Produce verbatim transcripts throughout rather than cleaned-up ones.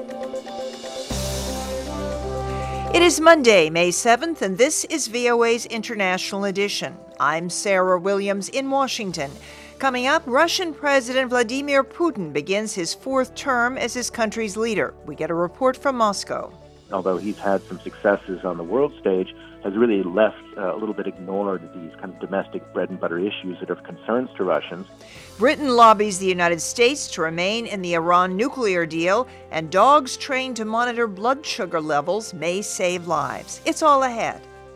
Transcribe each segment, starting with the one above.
It is Monday, May seventh, and this is V O A's International Edition. I'm Sarah Williams in Washington. Coming up, Russian President Vladimir Putin begins his fourth term as his country's leader. We get a report from Moscow. Although he's had some successes on the world stage, has really left uh, a little bit ignored these kind of domestic bread and butter issues that are of concerns to Russians. Britain lobbies the United States to remain in the Iran nuclear deal, and dogs trained to monitor blood sugar levels may save lives. It's all ahead.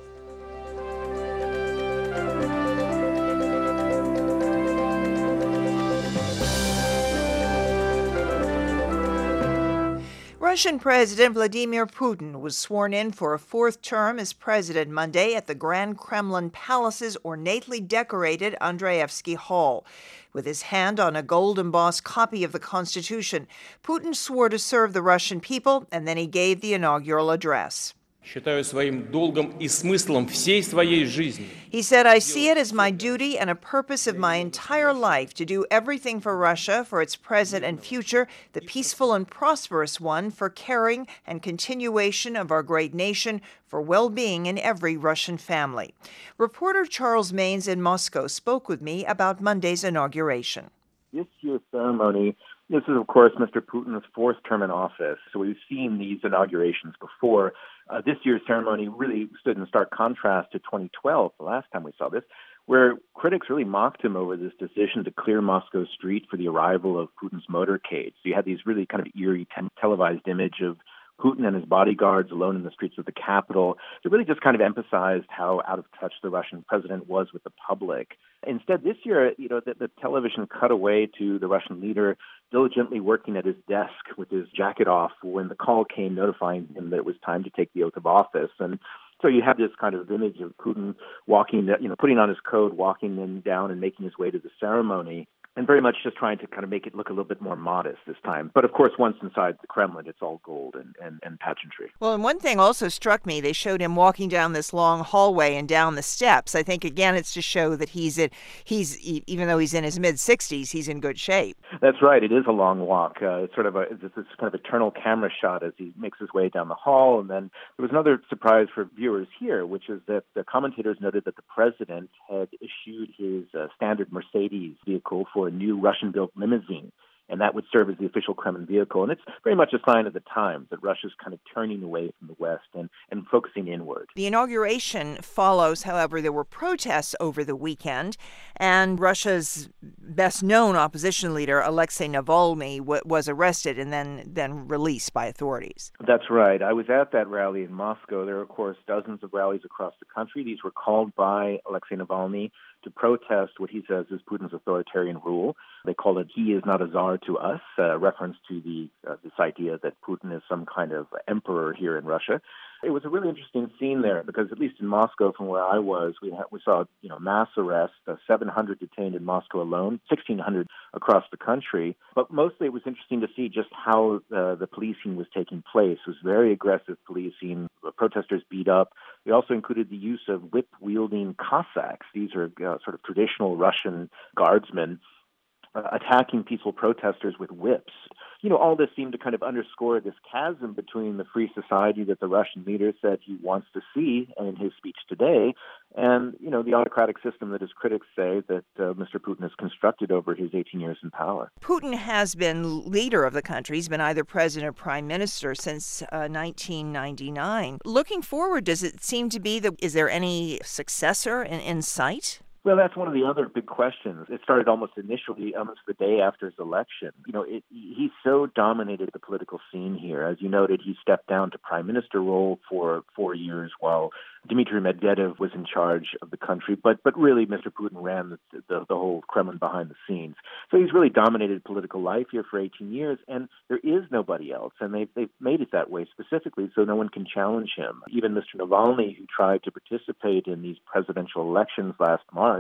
Russian President Vladimir Putin was sworn in for a fourth term as president Monday at the Grand Kremlin Palace's ornately decorated Andreevsky Hall. With his hand on a gold-embossed copy of the Constitution, Putin swore to serve the Russian people, and then he gave the inaugural address. Считаю своим долгом и смыслом всей своей жизни. He said, I see it as my duty and a purpose of my entire life to do everything for Russia, for its present and future, the peaceful and prosperous one, for caring and continuation of our great nation, for well-being in every Russian family. Reporter Charles Maynes in Moscow spoke with me about Monday's inauguration. This year's ceremony, this is, of course, Mister Putin's fourth term in office. So we've seen these inaugurations before. Uh, this year's ceremony really stood in stark contrast to twenty twelve, the last time we saw this, where critics really mocked him over this decision to clear Moscow street for the arrival of Putin's motorcade. So you had these really kind of eerie te- televised image of Putin and his bodyguards alone in the streets of the capital. It really just kind of emphasized how out of touch the Russian president was with the public. Instead, this year, you know, the, the television cut away to the Russian leader diligently working at his desk with his jacket off when the call came notifying him that it was time to take the oath of office. And so you have this kind of image of Putin walking, you know, putting on his coat, walking in down and making his way to the ceremony, and very much just trying to kind of make it look a little bit more modest this time. But of course, once inside the Kremlin, it's all gold and, and, and pageantry. Well, and one thing also struck me, they showed him walking down this long hallway and down the steps. I think, again, it's to show that he's, in, he's even though he's in his mid-sixties, he's in good shape. That's right. It is a long walk. Uh, it's sort of a it's this kind of eternal camera shot as he makes his way down the hall. And then there was another surprise for viewers here, which is that the commentators noted that the president had issued his uh, standard Mercedes vehicle for a new Russian-built limousine, and that would serve as the official Kremlin vehicle. And it's very much a sign of the times that Russia's kind of turning away from the West and, and focusing inward. The inauguration follows, however, there were protests over the weekend, and Russia's best-known opposition leader, Alexei Navalny, w- was arrested and then, then released by authorities. That's right. I was at that rally in Moscow. There are, of course, dozens of rallies across the country. These were called by Alexei Navalny to protest what he says is Putin's authoritarian rule. They call it "he is not a czar to us," a reference to the uh, this idea that Putin is some kind of emperor here in Russia. It was a really interesting scene there because, at least in Moscow, from where I was, we ha- we saw you know mass arrests, uh, seven hundred detained in Moscow alone, sixteen hundred across the country. But mostly, it was interesting to see just how uh, the policing was taking place. It was very aggressive policing. The protesters beat up. They also included the use of whip-wielding Cossacks. These are uh, sort of traditional Russian guardsmen uh, attacking peaceful protesters with whips. You know, all this seemed to kind of underscore this chasm between the free society that the Russian leader said he wants to see in his speech today and, you know, the autocratic system that his critics say that uh, Mister Putin has constructed over his eighteen years in power. Putin has been leader of the country. He's been either president or prime minister since uh, nineteen ninety-nine. Looking forward, does it seem to be that, is there any successor in, in sight? Well, that's one of the other big questions. It started almost initially, almost the day after his election. You know, it, he so dominated the political scene here. As you noted, he stepped down to prime minister role for four years while Dmitry Medvedev was in charge of the country. But but really, Mister Putin ran the, the, the whole Kremlin behind the scenes. So he's really dominated political life here for eighteen years, and there is nobody else. And they've, they've made it that way specifically so no one can challenge him. Even Mister Navalny, who tried to participate in these presidential elections last March,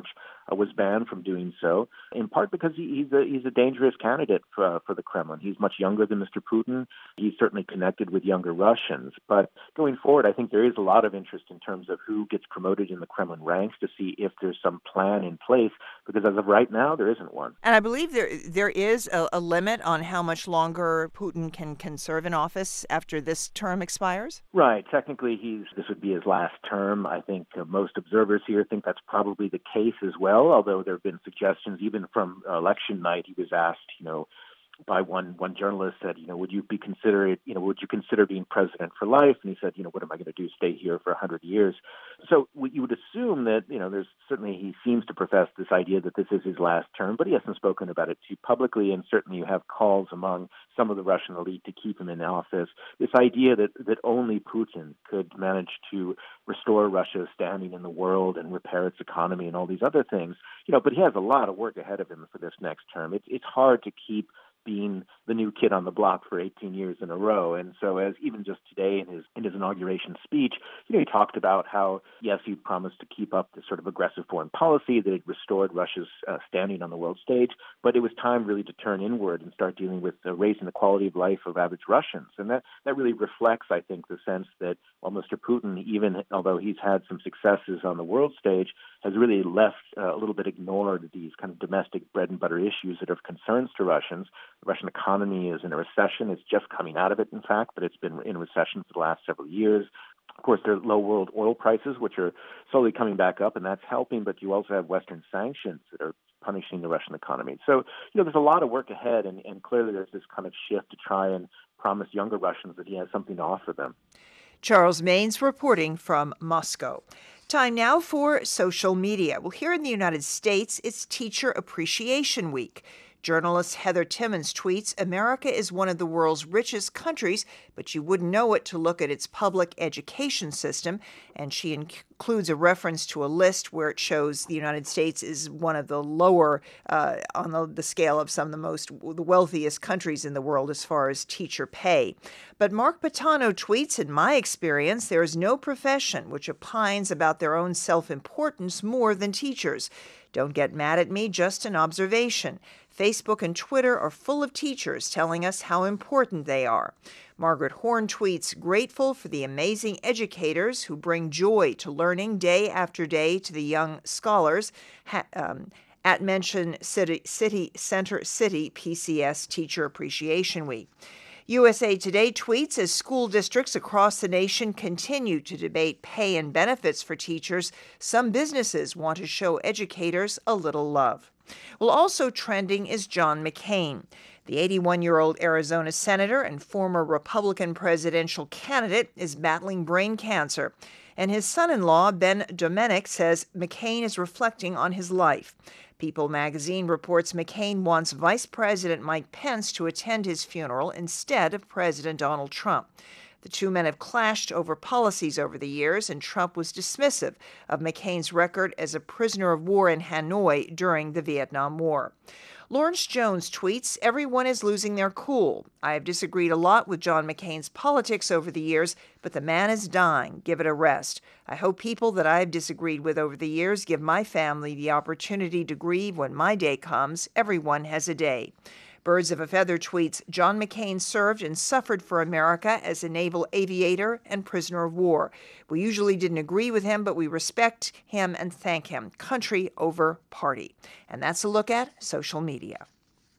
uh, was banned from doing so, in part because he, he's a he's a dangerous candidate for, uh, for the Kremlin. He's much younger than Mister Putin. He's certainly connected with younger Russians. But going forward, I think there is a lot of interest in terms of who gets promoted in the Kremlin ranks to see if there's some plan in place, because as of right now, there isn't one. And I believe there there is a, a limit on how much longer Putin can, can serve in office after this term expires? Right. Technically, he's this would be his last term. I think uh, most observers here think that's probably the case as well, although there have been suggestions, even from uh, election night, he was asked, you know, by one one journalist said, you know, would you be considered, you know, would you consider being president for life? And he said, you know, what am I going to do, stay here for a hundred years? So you would assume that, you know, there's certainly, he seems to profess this idea that this is his last term, but he hasn't spoken about it too publicly. And certainly you have calls among some of the Russian elite to keep him in office. This idea that, that only Putin could manage to restore Russia's standing in the world and repair its economy and all these other things, you know, but he has a lot of work ahead of him for this next term. It's, it's hard to keep being the new kid on the block for eighteen years in a row. And so as even just today in his in his inauguration speech, you know, he talked about how, yes, he promised to keep up this sort of aggressive foreign policy that had restored Russia's uh, standing on the world stage, but it was time really to turn inward and start dealing with uh, raising the quality of life of average Russians. And that, that really reflects, I think, the sense that while Mister Putin, even although he's had some successes on the world stage, has really left uh, a little bit ignored these kind of domestic bread and butter issues that are of concerns to Russians. The Russian economy is in a recession. It's just coming out of it, in fact, but it's been in recession for the last several years. Of course, there are low world oil prices, which are slowly coming back up, and that's helping, but you also have Western sanctions that are punishing the Russian economy. So, you know, there's a lot of work ahead, and, and clearly there's this kind of shift to try and promise younger Russians that he has something to offer them. Charles Maynes reporting from Moscow. Time now for social media. Well, here in the United States, it's Teacher Appreciation Week. Journalist Heather Timmons tweets, America is one of the world's richest countries, but you wouldn't know it to look at its public education system. And she includes a reference to a list where it shows the United States is one of the lower uh, on the, the scale of some of the most, the wealthiest countries in the world as far as teacher pay. But Mark Patano tweets, in my experience, there is no profession which opines about their own self-importance more than teachers. Don't get mad at me, just an observation. Facebook and Twitter are full of teachers telling us how important they are. Margaret Horn tweets, grateful for the amazing educators who bring joy to learning day after day to the young scholars. Ha- um, at mention City, City Center City P C S Teacher Appreciation Week. U S A Today tweets, as school districts across the nation continue to debate pay and benefits for teachers, some businesses want to show educators a little love. Well, also trending is John McCain. The eighty-one-year-old Arizona senator and former Republican presidential candidate is battling brain cancer. And his son-in-law, Ben Domenick, says McCain is reflecting on his life. People magazine reports McCain wants Vice President Mike Pence to attend his funeral instead of President Donald Trump. The two men have clashed over policies over the years, and Trump was dismissive of McCain's record as a prisoner of war in Hanoi during the Vietnam War. Lawrence Jones tweets, everyone is losing their cool. I have disagreed a lot with John McCain's politics over the years, but the man is dying. Give it a rest. I hope people that I have disagreed with over the years give my family the opportunity to grieve when my day comes. Everyone has a day. Birds of a Feather tweets, John McCain served and suffered for America as a naval aviator and prisoner of war. We usually didn't agree with him, but we respect him and thank him. Country over party. And that's a look at social media.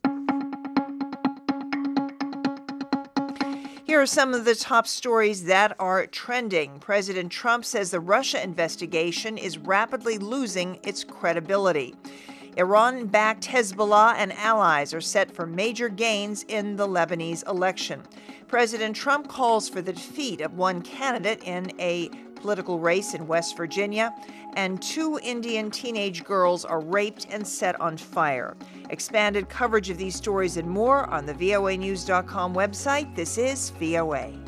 Here are some of the top stories that are trending. President Trump says the Russia investigation is rapidly losing its credibility. Iran-backed Hezbollah and allies are set for major gains in the Lebanese election. President Trump calls for the defeat of one candidate in a political race in West Virginia, and two Indian teenage girls are raped and set on fire. Expanded coverage of these stories and more on the V O A news dot com website. This is V O A.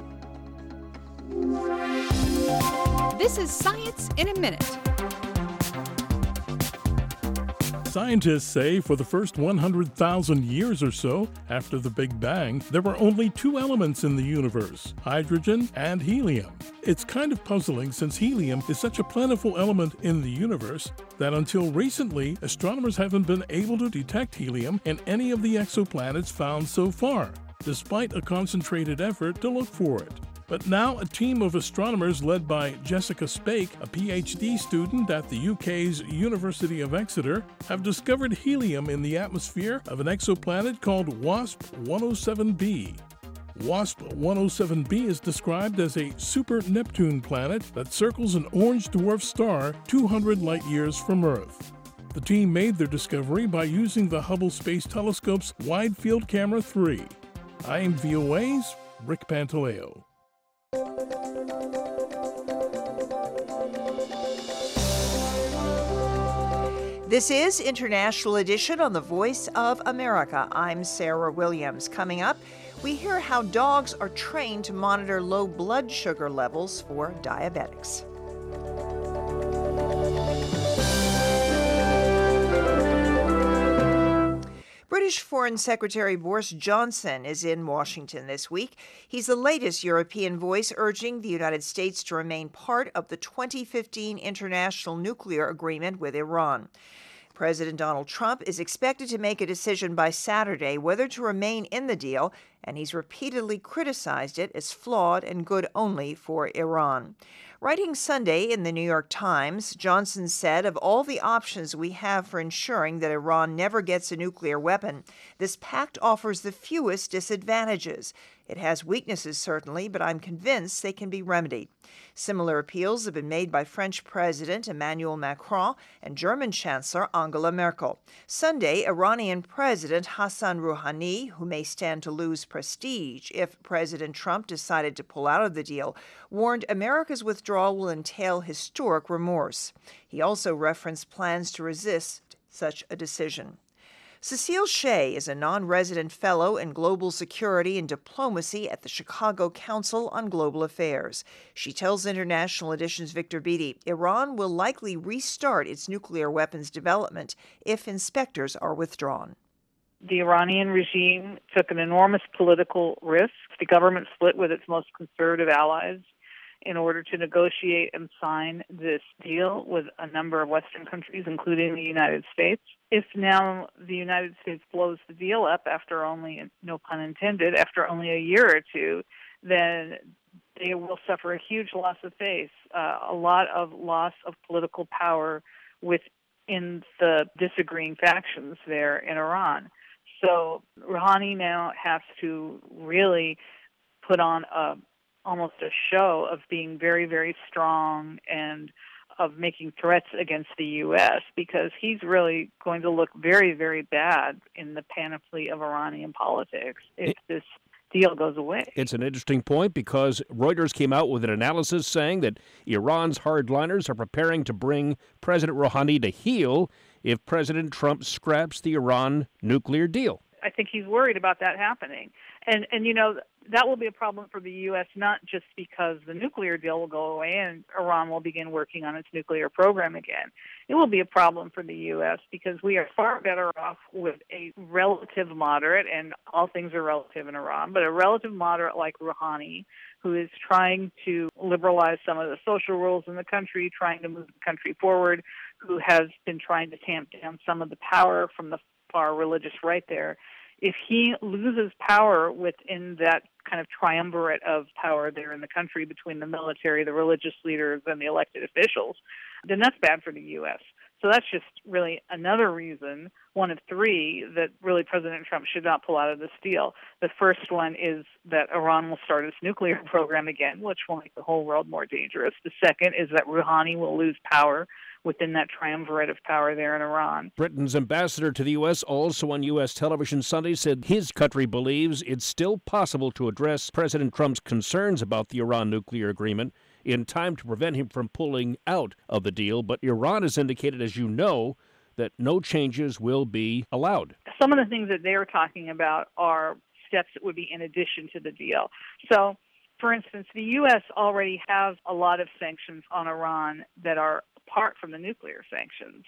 This is Science in a Minute. Scientists say for the first one hundred thousand years or so after the Big Bang, there were only two elements in the universe, hydrogen and helium. It's kind of puzzling since helium is such a plentiful element in the universe that until recently, astronomers haven't been able to detect helium in any of the exoplanets found so far, despite a concentrated effort to look for it. But now a team of astronomers led by Jessica Spake, a P H D student at the U K's University of Exeter, have discovered helium in the atmosphere of an exoplanet called WASP one oh seven b. WASP one oh seven b is described as a super-Neptune planet that circles an orange dwarf star two hundred light-years from Earth. The team made their discovery by using the Hubble Space Telescope's Wide Field Camera three. I am V O A's Rick Pantaleo. This is International Edition on the Voice of America. I'm Sarah Williams. Coming up, we hear how dogs are trained to monitor low blood sugar levels for diabetics. British Foreign Secretary Boris Johnson is in Washington this week. He's the latest European voice urging the United States to remain part of the twenty fifteen international nuclear agreement with Iran. President Donald Trump is expected to make a decision by Saturday whether to remain in the deal, and he's repeatedly criticized it as flawed and good only for Iran. Writing Sunday in the New York Times, Johnson said, of all the options we have for ensuring that Iran never gets a nuclear weapon, this pact offers the fewest disadvantages. It has weaknesses, certainly, but I'm convinced they can be remedied. Similar appeals have been made by French President Emmanuel Macron and German Chancellor Angela Merkel. Sunday, Iranian President Hassan Rouhani, who may stand to lose prestige if President Trump decided to pull out of the deal, warned America's withdrawal will entail historic remorse. He also referenced plans to resist such a decision. Cecile Shea is a non-resident fellow in global security and diplomacy at the Chicago Council on Global Affairs. She tells International Edition's Victor Beattie Iran will likely restart its nuclear weapons development if inspectors are withdrawn. The Iranian regime took an enormous political risk. The government split with its most conservative allies in order to negotiate and sign this deal with a number of Western countries, including the United States. If now the United States blows the deal up after only, no pun intended, after only a year or two, then they will suffer a huge loss of face, uh, a lot of loss of political power within the disagreeing factions there in Iran. So Rouhani now has to really put on a almost a show of being very, very strong and of making threats against the U S because he's really going to look very, very bad in the panoply of Iranian politics if this deal goes away. It's an interesting point because Reuters came out with an analysis saying that Iran's hardliners are preparing to bring President Rouhani to heel if President Trump scraps the Iran nuclear deal. I think he's worried about that happening. And, and you know, that will be a problem for the U S, not just because the nuclear deal will go away and Iran will begin working on its nuclear program again. It will be a problem for the U S because we are far better off with a relative moderate, and all things are relative in Iran, but a relative moderate like Rouhani, who is trying to liberalize some of the social rules in the country, trying to move the country forward, who has been trying to tamp down some of the power from the far religious right there. If he loses power within that kind of triumvirate of power there in the country between the military, the religious leaders, and the elected officials, then that's bad for the U S. So that's just really another reason, one of three, that really President Trump should not pull out of this deal. The first one is that Iran will start its nuclear program again, which will make the whole world more dangerous. The second is that Rouhani will lose power within that triumvirate of power there in Iran. Britain's ambassador to the U S, also on U S television Sunday, said his country believes it's still possible to address President Trump's concerns about the Iran nuclear agreement in time to prevent him from pulling out of the deal. But Iran has indicated, as you know, that no changes will be allowed. Some of the things that they're talking about are steps that would be in addition to the deal. So, for instance, the U S already has a lot of sanctions on Iran that are apart from the nuclear sanctions.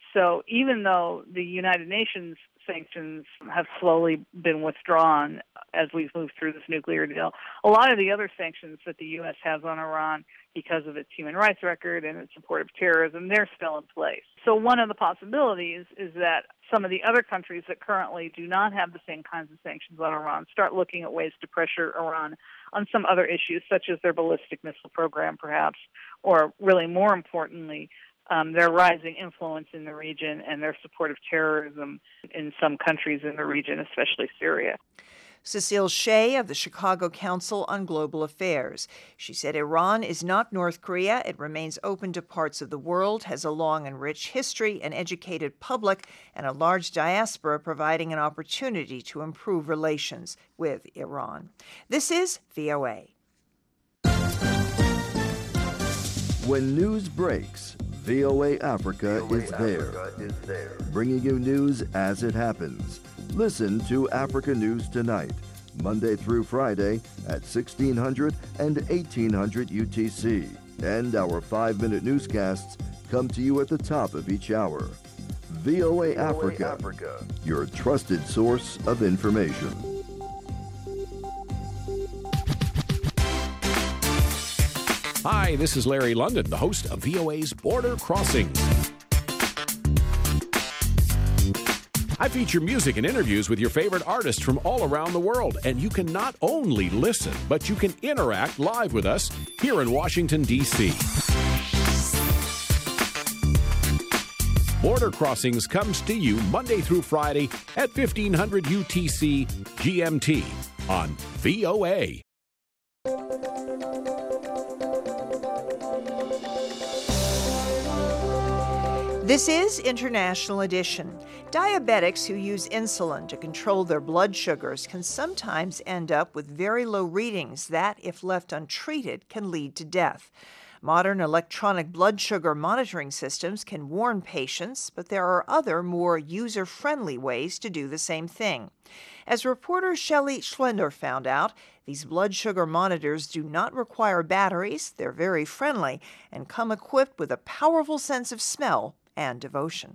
So even though the United Nations sanctions have slowly been withdrawn as we've moved through this nuclear deal, a lot of the other sanctions that the U S has on Iran because of its human rights record and its support of terrorism, they're still in place. So one of the possibilities is that some of the other countries that currently do not have the same kinds of sanctions on Iran start looking at ways to pressure Iran on some other issues, such as their ballistic missile program, perhaps, or really more importantly, Um, their rising influence in the region and their support of terrorism in some countries in the region, especially Syria. Cecile Shea of the Chicago Council on Global Affairs. She said Iran is not North Korea. It remains open to parts of the world, has a long and rich history, an educated public, and a large diaspora, providing an opportunity to improve relations with Iran. This is V O A. When news breaks, V O A Africa is there, bringing you news as it happens. Listen to Africa News Tonight, Monday through Friday at sixteen hundred and eighteen hundred U T C. And our five-minute newscasts come to you at the top of each hour. V O A Africa, your trusted source of information. Hi, this is Larry London, the host of V O A's Border Crossings. I feature music and interviews with your favorite artists from all around the world, and you can not only listen, but you can interact live with us here in Washington, D C Border Crossings comes to you Monday through Friday at fifteen hundred U T C G M T on V O A. This is International Edition. Diabetics who use insulin to control their blood sugars can sometimes end up with very low readings that, if left untreated, can lead to death. Modern electronic blood sugar monitoring systems can warn patients, but there are other, more user-friendly ways to do the same thing. As reporter Shelley Schlender found out, these blood sugar monitors do not require batteries, they're very friendly, and come equipped with a powerful sense of smell and devotion.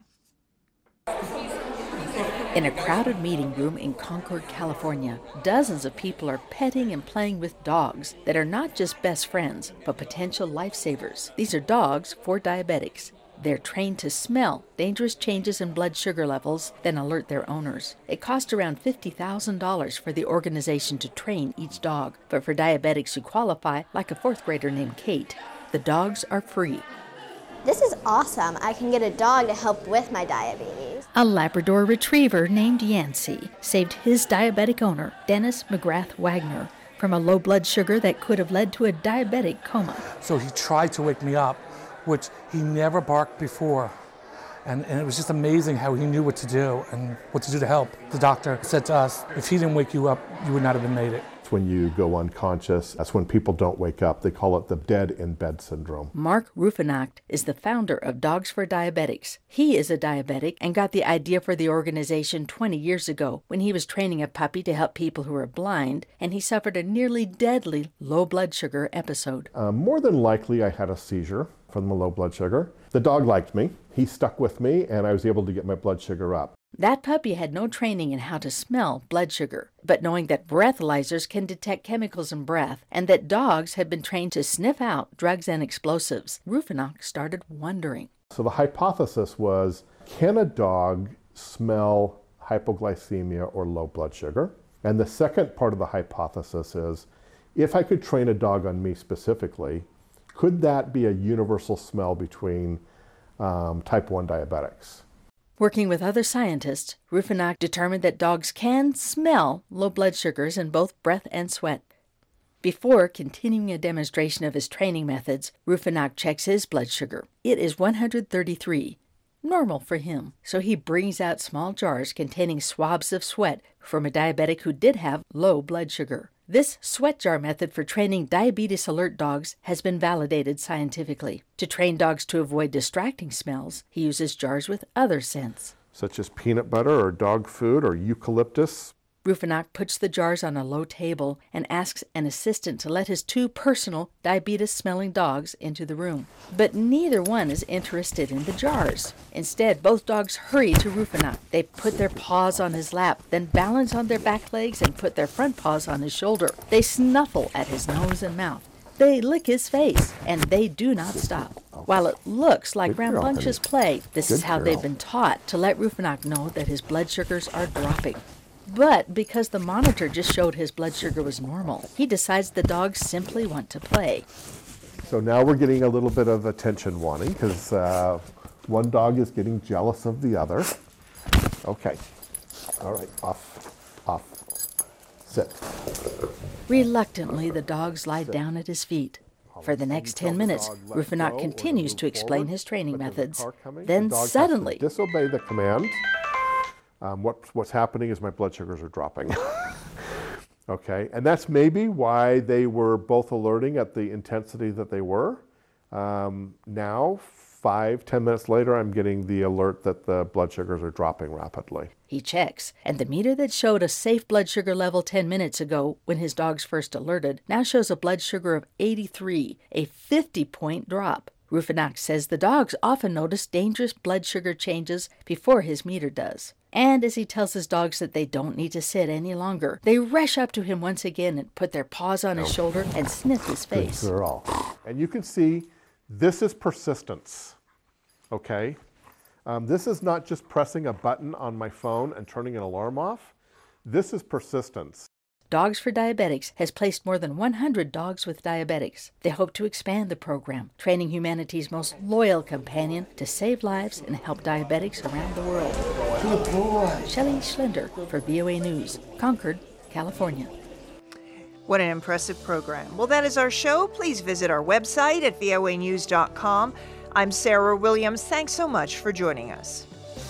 In a crowded meeting room in Concord, California, dozens of people are petting and playing with dogs that are not just best friends, but potential lifesavers. These are dogs for diabetics. They're trained to smell dangerous changes in blood sugar levels, then alert their owners. It costs around fifty thousand dollars for the organization to train each dog, but for diabetics who qualify, like a fourth grader named Kate, the dogs are free. This is awesome. I can get a dog to help with my diabetes. A Labrador retriever named Yancey saved his diabetic owner, Dennis McGrath Wagner, from a low blood sugar that could have led to a diabetic coma. So he tried to wake me up, which he never barked before. And, and it was just amazing how he knew what to do and what to do to help. The doctor said to us, if he didn't wake you up, you would not have made it. When you go unconscious, that's when people don't wake up. They call it the dead in bed syndrome. Mark Rufenacht is the founder of Dogs for Diabetics. He is a diabetic and got the idea for the organization twenty years ago when he was training a puppy to help people who are blind, and he suffered a nearly deadly low blood sugar episode. Uh, more than likely, I had a seizure from the low blood sugar. The dog liked me. He stuck with me, and I was able to get my blood sugar up. That puppy had no training in how to smell blood sugar, but knowing that breathalyzers can detect chemicals in breath and that dogs had been trained to sniff out drugs and explosives, Rufenacht started wondering. So the hypothesis was, can a dog smell hypoglycemia or low blood sugar? And the second part of the hypothesis is, if I could train a dog on me specifically, could that be a universal smell between um, type one diabetics? Working with other scientists, Rufenacht determined that dogs can smell low blood sugars in both breath and sweat. Before continuing a demonstration of his training methods, Rufenacht checks his blood sugar. It is one hundred thirty-three, normal for him. So he brings out small jars containing swabs of sweat from a diabetic who did have low blood sugar. This sweat jar method for training diabetes alert dogs has been validated scientifically. To train dogs to avoid distracting smells, he uses jars with other scents, such as peanut butter or dog food or eucalyptus. Rufinak puts the jars on a low table and asks an assistant to let his two personal diabetes-smelling dogs into the room. But neither one is interested in the jars. Instead, both dogs hurry to Rufinak. They put their paws on his lap, then balance on their back legs and put their front paws on his shoulder. They snuffle at his nose and mouth. They lick his face, and they do not stop. While it looks like rambunctious play, this is how they've been taught to let Rufinak know that his blood sugars are dropping. But because the monitor just showed his blood sugar was normal, he decides the dogs simply want to play. So now we're getting a little bit of attention wanting because uh, one dog is getting jealous of the other. Okay. All right. Off. Off. Sit. Reluctantly, the dogs lie down at his feet. For the next ten minutes, Rufinak continues to explain his training methods. Then suddenly, disobey the command. Um, what, what's happening is my blood sugars are dropping. Okay, and that's maybe why they were both alerting at the intensity that they were. Um, now, five, ten minutes later, I'm getting the alert that the blood sugars are dropping rapidly. He checks, and the meter that showed a safe blood sugar level ten minutes ago when his dogs first alerted now shows a blood sugar of eighty-three, a fifty-point drop. Rufinak says the dogs often notice dangerous blood sugar changes before his meter does. And as he tells his dogs that they don't need to sit any longer, they rush up to him once again and put their paws on his shoulder and sniff his face. Good girl. And you can see this is persistence, okay? Um, this is not just pressing a button on my phone and turning an alarm off. This is persistence. Dogs for Diabetics has placed more than one hundred dogs with diabetics. They hope to expand the program, training humanity's most loyal companion to save lives and help diabetics around the world. Good boy. Shelley Schlender for V O A News, Concord, California. What an impressive program. Well, that is our show. Please visit our website at V O A news dot com. I'm Sarah Williams. Thanks so much for joining us.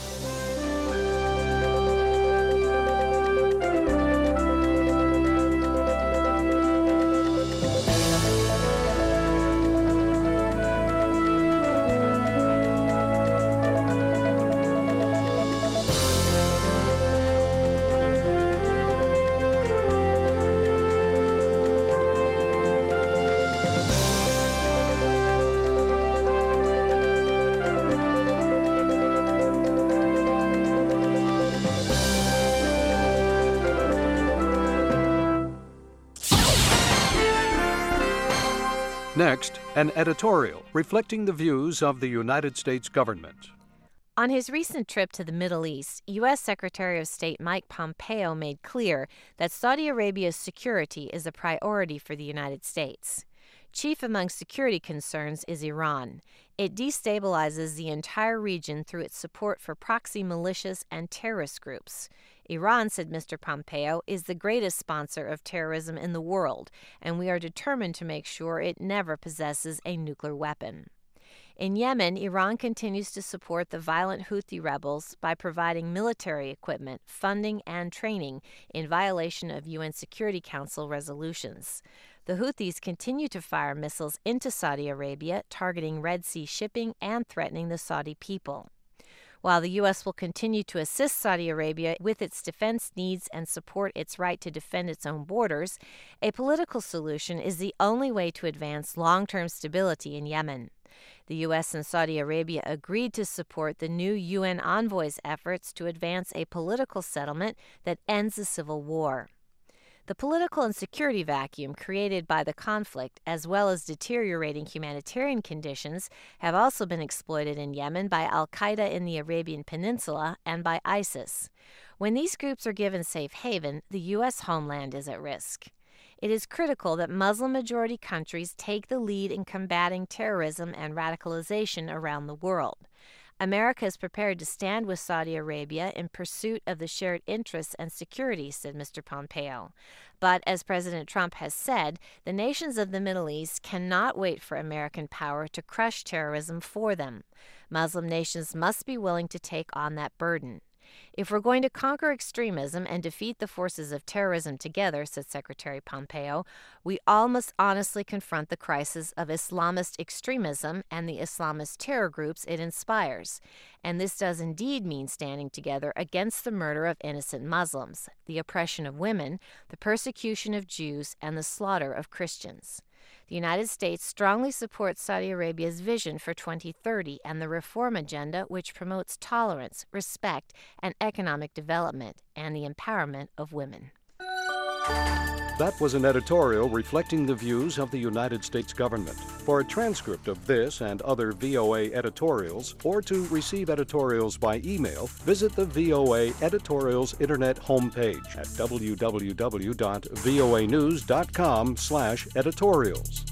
Next, an editorial reflecting the views of the United States government. On his recent trip to the Middle East, U S Secretary of State Mike Pompeo made clear that Saudi Arabia's security is a priority for the United States. Chief among security concerns is Iran. It destabilizes the entire region through its support for proxy militias and terrorist groups. Iran, said Mister Pompeo, is the greatest sponsor of terrorism in the world, and we are determined to make sure it never possesses a nuclear weapon. In Yemen, Iran continues to support the violent Houthi rebels by providing military equipment, funding, and training in violation of U N Security Council resolutions. The Houthis continue to fire missiles into Saudi Arabia, targeting Red Sea shipping and threatening the Saudi people. While the U S will continue to assist Saudi Arabia with its defense needs and support its right to defend its own borders, a political solution is the only way to advance long-term stability in Yemen. The U S and Saudi Arabia agreed to support the new U N envoy's efforts to advance a political settlement that ends the civil war. The political and security vacuum created by the conflict, as well as deteriorating humanitarian conditions, have also been exploited in Yemen by al-Qaeda in the Arabian Peninsula and by ISIS. When these groups are given safe haven, the U S homeland is at risk. It is critical that Muslim-majority countries take the lead in combating terrorism and radicalization around the world. America is prepared to stand with Saudi Arabia in pursuit of the shared interests and security, said Mister Pompeo. But as President Trump has said, the nations of the Middle East cannot wait for American power to crush terrorism for them. Muslim nations must be willing to take on that burden. If we're going to conquer extremism and defeat the forces of terrorism together, said Secretary Pompeo, we all must honestly confront the crisis of Islamist extremism and the Islamist terror groups it inspires. And this does indeed mean standing together against the murder of innocent Muslims, the oppression of women, the persecution of Jews, and the slaughter of Christians. The United States strongly supports Saudi Arabia's vision for twenty thirty and the reform agenda, which promotes tolerance, respect, and economic development, and the empowerment of women. That was an editorial reflecting the views of the United States government. For a transcript of this and other V O A editorials, or to receive editorials by email, visit the V O A Editorials Internet homepage at w w w dot voa news dot com slash editorials.